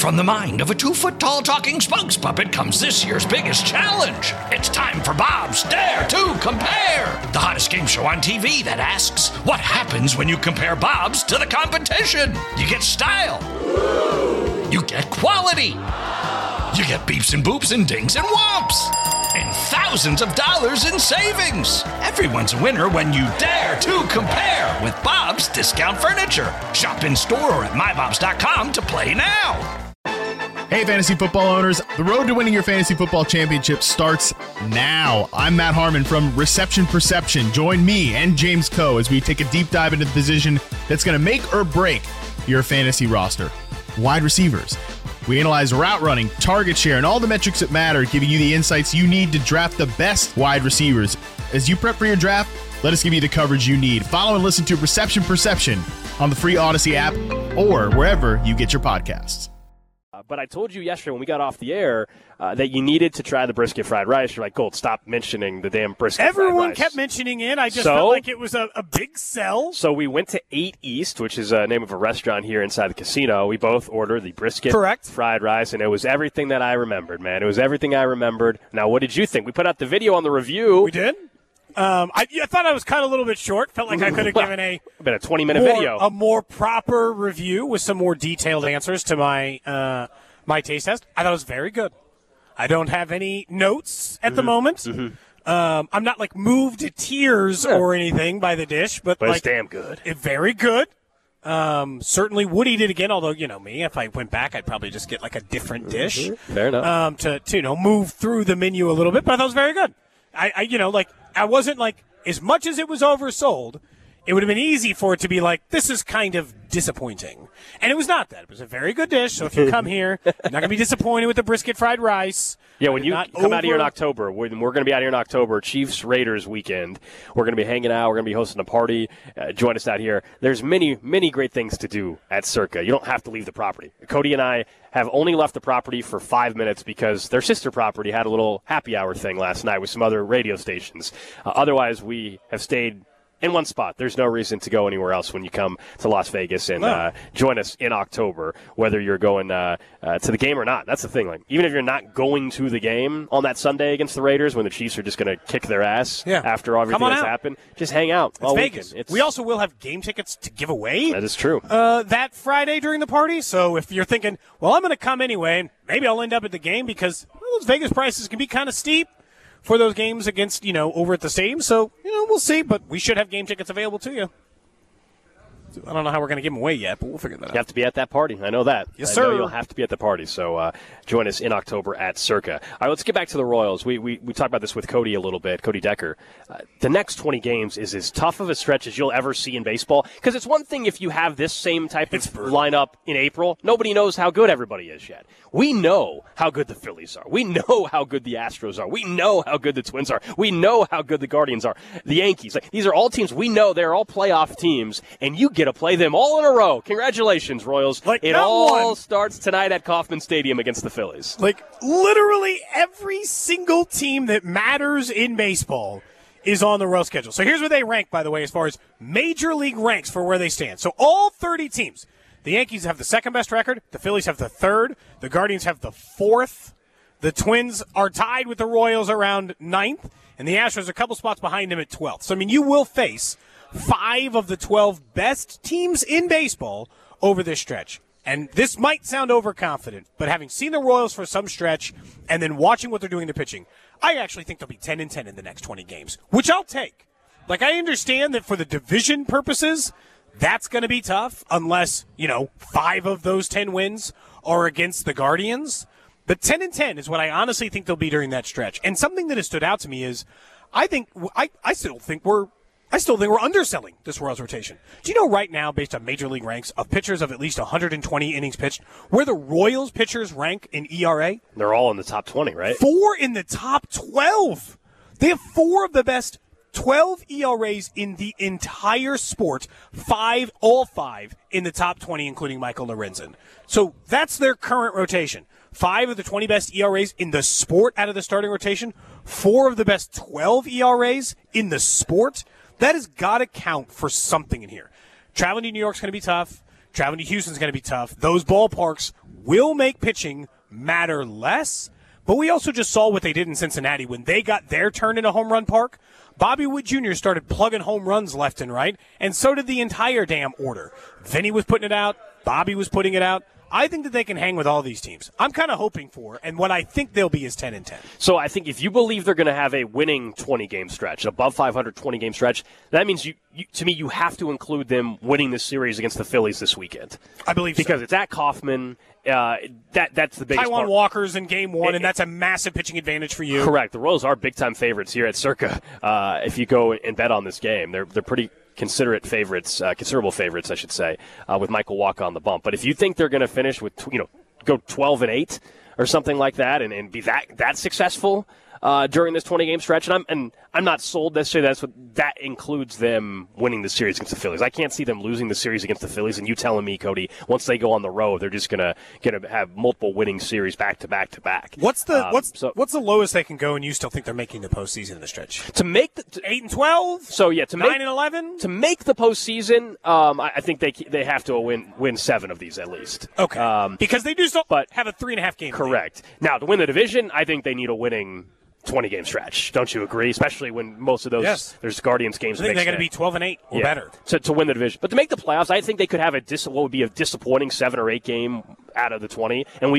From the mind of a 2-foot-tall talking spokes puppet comes this year's biggest challenge. It's time for Bob's Dare to Compare, the hottest game show on TV that asks, what happens when you compare Bob's to the competition? You get style. You get quality. You get beeps and boops and dings and whomps. And thousands of dollars in savings. Everyone's a winner when you dare to compare with Bob's Discount Furniture. Shop in store or at mybobs.com to play now. Hey, fantasy football owners. The road to winning your fantasy football championship starts now. I'm Matt Harmon from Reception Perception. Join me and James Coe as we take a deep dive into the position that's going to make or break your fantasy roster. Wide receivers. We analyze route running, target share, and all the metrics that matter, giving you the insights you need to draft the best wide receivers. As you prep for your draft, let us give you the coverage you need. Follow and listen to Reception Perception on the free Odyssey app or wherever you get your podcasts. But I told you yesterday when we got off the air that you needed to try the brisket fried rice. You're like, Gold, stop mentioning the damn brisket fried rice. Everyone kept mentioning it. I just felt like it was a big sell. So we went to 8 East, which is the name of a restaurant here inside the casino. We both ordered the brisket fried rice, and it was everything that I remembered, man. It was everything I remembered. Now, what did you think? We put out the video on the review. We did? I thought I was cut a little bit short. Felt like I could have given a 20-minute video. A more proper review with some more detailed answers to my my taste test. I thought it was very good. I don't have any notes at the moment. I'm not like moved to tears or anything by the dish, but it's damn good. Very good. Certainly would eat it again, although, you know me, if I went back, I'd probably just get like a different dish. Fair enough. To move through the menu a little bit, but I thought it was very good. I wasn't like, as much as it was oversold, it would have been easy for it to be like, this is kind of disappointing. And it was not that. It was a very good dish, so if you come here, you're not going to be disappointed with the brisket fried rice. Yeah, when you come out here in October, we're going to be out here in October, Chiefs-Raiders weekend. We're going to be hanging out. We're going to be hosting a party. Join us out here. There's many, many great things to do at Circa. You don't have to leave the property. Cody and I have only left the property for 5 minutes because their sister property had a little happy hour thing last night with some other radio stations. Otherwise, we have stayed in one spot. There's no reason to go anywhere else when you come to Las Vegas and join us in October, whether you're going to the game or not. That's the thing. Like, even if you're not going to the game on that Sunday against the Raiders, when the Chiefs are just going to kick their ass after everything that's happened, just hang out. It's Vegas. We also will have game tickets to give away. That is true. That Friday during the party. So if you're thinking, well, I'm going to come anyway, and maybe I'll end up at the game because those Vegas prices can be kind of steep for those games against, over at the stadium. So, we'll see, but we should have game tickets available to you. I don't know how we're going to give them away yet, but we'll figure that out. You have to be at that party. I know that. Yes, sir. I know you'll have to be at the party, so join us in October at Circa. All right, let's get back to the Royals. We talked about this with Cody a little bit, Cody Decker. The next 20 games is as tough of a stretch as you'll ever see in baseball, because it's one thing if you have this same type of lineup in April. Nobody knows how good everybody is yet. We know how good the Phillies are. We know how good the Astros are. We know how good the Twins are. We know how good the Guardians are. The Yankees. These are all teams we know. They're all playoff teams, and you get to play them all in a row. Congratulations, Royals. It all starts tonight at Kauffman Stadium against the Phillies. Literally every single team that matters in baseball is on the Royal schedule. So here's where they rank, by the way, as far as major league ranks for where they stand. So all 30 teams. The Yankees have the second best record. The Phillies have the third. The Guardians have the fourth. The Twins are tied with the Royals around ninth. And the Astros are a couple spots behind them at 12th. So, you will face 5 of the 12 best teams in baseball over this stretch. And this might sound overconfident, but having seen the Royals for some stretch and then watching what they're doing to pitching, I actually think they'll be 10-10 in the next 20 games, which I'll take. I understand that for the division purposes, that's going to be tough unless, 5 of those 10 wins are against the Guardians. But 10-10 is what I honestly think they'll be during that stretch. And something that has stood out to me is I still think we're underselling this Royals rotation. Do you know right now, based on major league ranks of pitchers of at least 120 innings pitched, where the Royals pitchers rank in ERA? They're all in the top 20, right? 4 in the top 12. They have 4 of the best 12 ERAs in the entire sport, all five in the top 20, including Michael Lorenzen. So that's their current rotation. 5 of the 20 best ERAs in the sport out of the starting rotation, 4 of the best 12 ERAs in the sport. That has got to count for something in here. Traveling to New York's going to be tough. Traveling to Houston's going to be tough. Those ballparks will make pitching matter less. But we also just saw what they did in Cincinnati when they got their turn in a home run park. Bobby Witt Jr. started plugging home runs left and right, and so did the entire damn order. Vinny was putting it out. Bobby was putting it out. I think that they can hang with all these teams. I'm kind of hoping for, and what I think they'll be is 10-10. So I think if you believe they're going to have a winning 20-game stretch, above 500 20-game stretch, that means to me you have to include them winning the series against the Phillies this weekend. I believe because so. it's at Kauffman. That's the biggest Taijuan part. Walker's in game one, and that's a massive pitching advantage for you. Correct. The Royals are big-time favorites here at Circa. If you go and bet on this game, they're pretty considerable favorites, I should say, with Michael Walker on the bump. But if you think they're going to finish with, go 12-8 or something like that, and be that successful during this 20-game stretch, and I'm not sold necessarily that includes them winning the series against the Phillies. I can't see them losing the series against the Phillies, and you telling me, Cody, once they go on the road, they're just gonna have multiple winning series back to back to back. What's the lowest they can go, and you still think they're making the postseason in the stretch? To make 8-12. So yeah, 9-11. To make the postseason, I think they have to win 7 of these at least. Okay, because they do still have a 3.5 game. Correct. lead. Now to win the division, I think they need a winning 20-game stretch. Don't you agree? Especially when most of those there's Guardians games. I think they're going to be 12-8 or better to win the division. But to make the playoffs, I think they could have what would be a disappointing 7 or 8 game out of the 20, and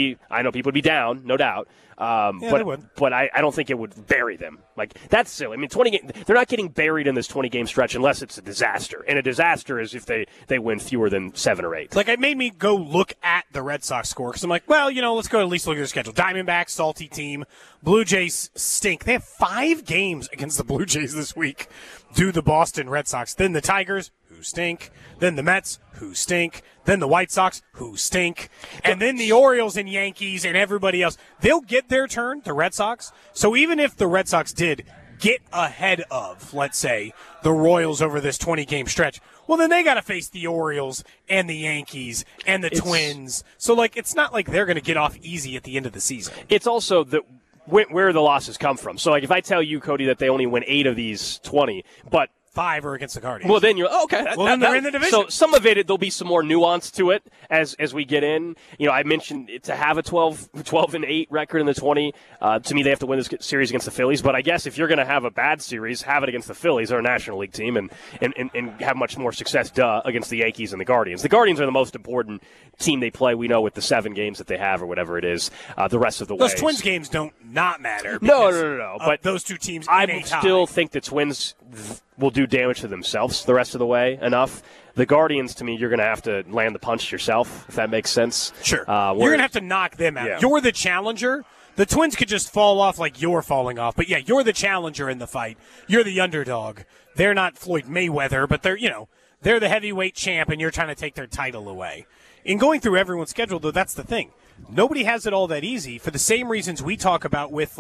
I know people would be down, no doubt. They would. But I don't think it would bury them. Like, that's silly. I mean, 20 game, they're not getting buried in this 20-game stretch unless it's a disaster. And a disaster is if they win fewer than 7 or 8. Like, it made me go look at the Red Sox score because I'm like, well, let's go at least look at their schedule. Diamondbacks, salty team. Blue Jays stink. They have 5 games against the Blue Jays this week. Do the Boston Red Sox. Then the Tigers, who stink. Then the Mets, who stink. Then the White Sox, who stink. And then the Orioles and Yankees and everybody else. They'll get their turn, the Red Sox. So even if the Red Sox did get ahead of, let's say, the Royals over this 20-game stretch, well, then they got to face the Orioles and the Yankees and the Twins. So, it's not like they're going to get off easy at the end of the season. It's also where the losses come from. So, if I tell you, Cody, that they only win 8 of these 20, but 5 are against the Guardians. Well, then you're okay. Then they're in the division. So some of it, there'll be some more nuance to it as we get in. I mentioned to have a 12-8 record in the 20. To me, they have to win this series against the Phillies. But I guess if you're going to have a bad series, have it against the Phillies, they're a National League team, and have much more success against the Yankees and the Guardians. The Guardians are the most important team they play. We know with the 7 games that they have or whatever it is. The rest of the those Twins games don't not matter. No. But those two teams, I still think the Twins will do damage to themselves the rest of the way enough. The Guardians, to me, you're going to have to land the punch yourself, if that makes sense. Sure. You're going to have to knock them out. Yeah. You're the challenger. The Twins could just fall off like you're falling off. But, yeah, you're the challenger in the fight. You're the underdog. They're not Floyd Mayweather, but they're the heavyweight champ, and you're trying to take their title away. In going through everyone's schedule, though, that's the thing. Nobody has it all that easy for the same reasons we talk about with,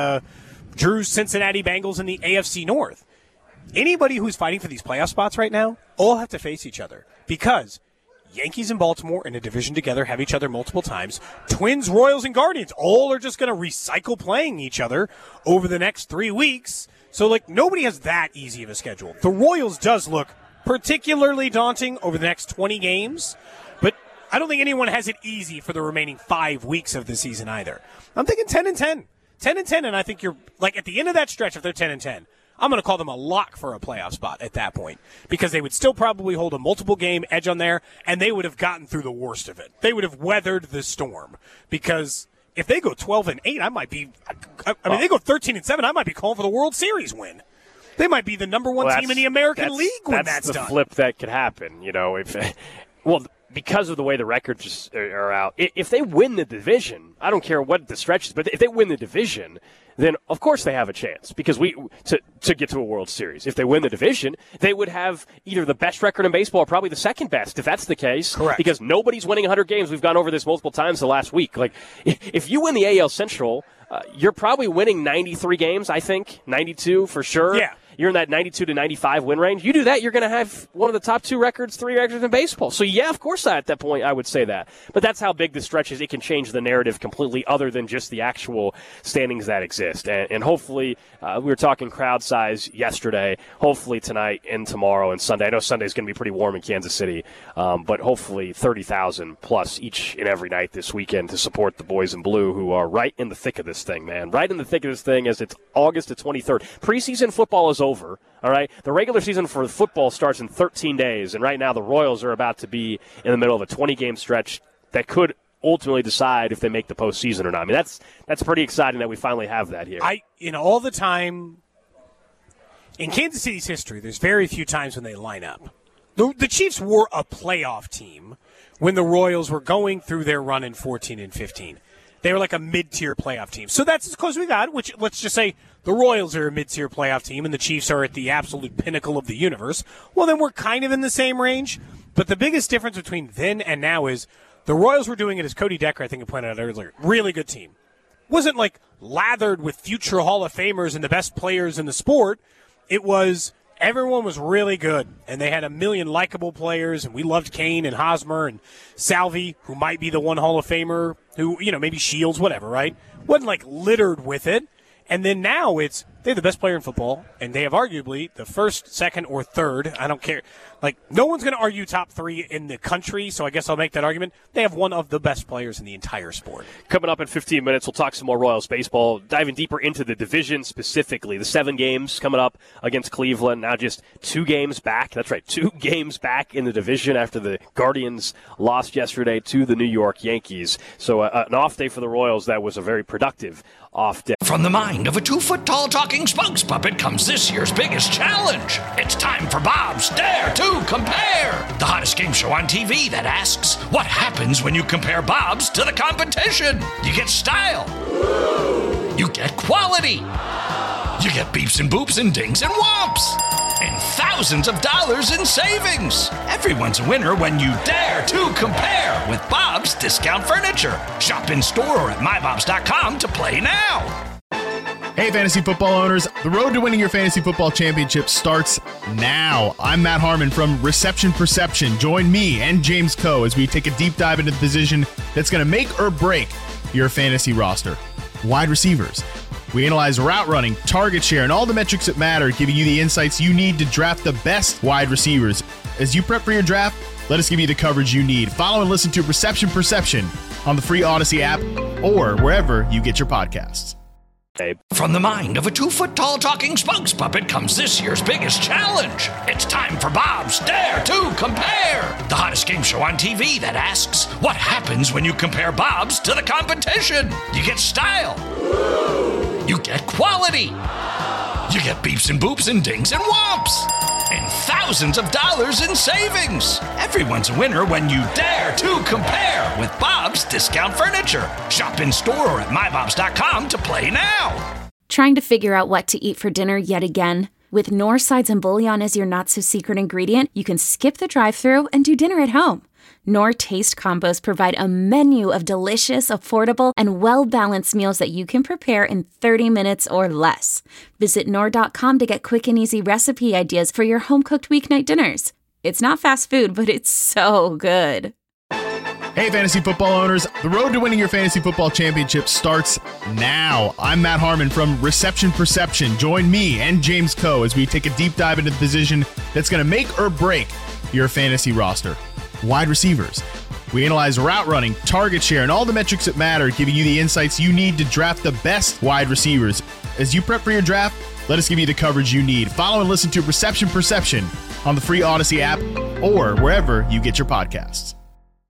Drew's Cincinnati Bengals in the AFC North. Anybody who's fighting for these playoff spots right now all have to face each other because Yankees and Baltimore in a division together have each other multiple times. Twins, Royals, and Guardians all are just going to recycle playing each other over the next 3 weeks. So, nobody has that easy of a schedule. The Royals does look particularly daunting over the next 20 games, but I don't think anyone has it easy for the remaining 5 weeks of the season either. I'm thinking 10-10. 10-10, and I think you're, at the end of that stretch, if they're 10-10, I'm going to call them a lock for a playoff spot at that point because they would still probably hold a multiple-game edge on there, and they would have gotten through the worst of it. They would have weathered the storm because if they go 12-8, I might be – they go 13-7, I might be calling for the World Series win. They might be the number one team in the American League when that's done. That's the flip that could happen, because of the way the records are out. If they win the division, I don't care what the stretch is, but if they win the division – then of course they have a chance because to get to a World Series. If they win the division, they would have either the best record in baseball or probably the second best, if that's the case. Correct. Because nobody's winning 100 games. We've gone over this multiple times the last week. If you win the AL Central, you're probably winning 93 games, I think, 92 for sure. Yeah. you're in that 92 to 95 win range. You do that, you're going to have one of the top 3 records in baseball. So, yeah, of course, at that point, I would say that. But that's how big the stretch is. It can change the narrative completely other than just the actual standings that exist. And hopefully, we were talking crowd size yesterday. Hopefully tonight and tomorrow and Sunday. I know Sunday's going to be pretty warm in Kansas City, but hopefully 30,000 plus each and every night this weekend to support the boys in blue who are right in the thick of this thing, man. Right in the thick of this thing as it's August the 23rd. Preseason football is over, all right? The regular season for football starts in 13 days, and right now the Royals are about to be in the middle of a 20-game stretch that could ultimately decide if they make the postseason or not. I mean, that's pretty exciting that we finally have that here. All the time in Kansas City's history, there's very few times when they line up. The Chiefs were a playoff team when the Royals were going through their run in 14 and 15. They were like a mid-tier playoff team. So that's as close as we got, which let's just say the Royals are a mid-tier playoff team and the Chiefs are at the absolute pinnacle of the universe. Well, then we're kind of in the same range. But the biggest difference between then and now is the Royals were doing it, as Cody Decker, I think, had pointed out earlier. Really good team. Wasn't like lathered with future Hall of Famers and the best players in the sport. It was everyone was really good, and they had a million likable players, and we loved Kane and Hosmer and Salvi, who might be the one Hall of Famer, who, maybe Shields, whatever, right? Wasn't like littered with it. And then now they have the best player in football, and they have arguably the first, second, or third. I don't care. Like, no one's going to argue top 3 in the country, so I guess I'll make that argument. They have one of the best players in the entire sport. Coming up in 15 minutes, we'll talk some more Royals baseball, diving deeper into the division specifically. The 7 games coming up against Cleveland, now just 2 games back. That's right, 2 games back in the division after the Guardians lost yesterday to the New York Yankees. So an off day for the Royals that was a very productive off day. From the mind of a 2-foot-tall talking spokes puppet comes this year's biggest challenge. It's time for Bob's Dare to Compare, the hottest game show on TV that asks, what happens when you compare Bob's to the competition? You get style. You get quality. You get beeps and boops and dings and whomps. And thousands of dollars in savings. Everyone's a winner when you dare to compare with Bob's Discount Furniture. Shop in store or at mybobs.com to play now. Hey, fantasy football owners. The road to winning your fantasy football championship starts now. I'm Matt Harmon from Reception Perception. Join me and James Coe as we take a deep dive into the position that's going to make or break your fantasy roster. Wide receivers. We analyze route running, target share, and all the metrics that matter, giving you the insights you need to draft the best wide receivers. As you prep for your draft, let us give you the coverage you need. Follow and listen to Reception Perception on the free Odyssey app or wherever you get your podcasts. From the mind of a 2-foot-tall talking spokes puppet comes this year's biggest challenge. It's time for Bob's Dare to Compare, the hottest game show on TV that asks, what happens when you compare Bob's to the competition? You get style. You get quality. You get beeps and boops and dings and whomps. And thousands of dollars in savings. Everyone's a winner when you dare to compare with Bob's Discount Furniture. Shop in store or at mybobs.com to play now. Trying to figure out what to eat for dinner yet again? With Knorr Sides and Bouillon as your not-so-secret ingredient, you can skip the drive-thru and do dinner at home. Knorr Taste Combos provide a menu of delicious, affordable, and well-balanced meals that you can prepare in 30 minutes or less. Visit Knorr.com to get quick and easy recipe ideas for your home-cooked weeknight dinners. It's not fast food, but it's so good. Hey, fantasy football owners. The road to winning your fantasy football championship starts now. I'm Matt Harmon from Reception Perception. Join me and James Coe as we take a deep dive into the position that's going to make or break your fantasy roster. Wide receivers. We analyze route running, target share, and all the metrics that matter, giving you the insights you need to draft the best wide receivers. As you prep for your draft, let us give you the coverage you need. Follow and listen to Reception Perception on the free Odyssey app or wherever you get your podcasts.